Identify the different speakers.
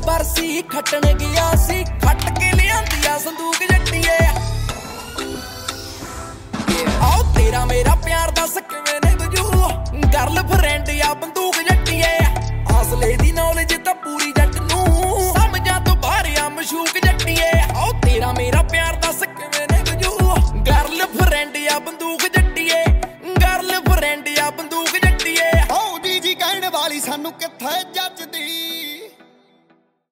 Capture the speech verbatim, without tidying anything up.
Speaker 1: ਬਰਸੀ ਖੱਟਣ ਗਿਆ ਸੀ, ਖੱਟ ਕੇ ਲਿਆਂਦੀ ਆ ਸੰਦੂਕ ਜੱਟੀਏ। ਆਓ ਤੇਰਾ ਮੇਰਾ ਪਿਆਰ ਦੱਸ ਕਿਵੇਂ ਨੇ ਬਜੂ, ਗਰਲ ਫਰੈਂਡ ਆ ਬੰਦੂਕ ਜੱਟੀਏ। ਆਸਲੇ ਦੀ ਨੌਲੇਜ ਤਾਂ ਪੂਰੀ ਜੱਟ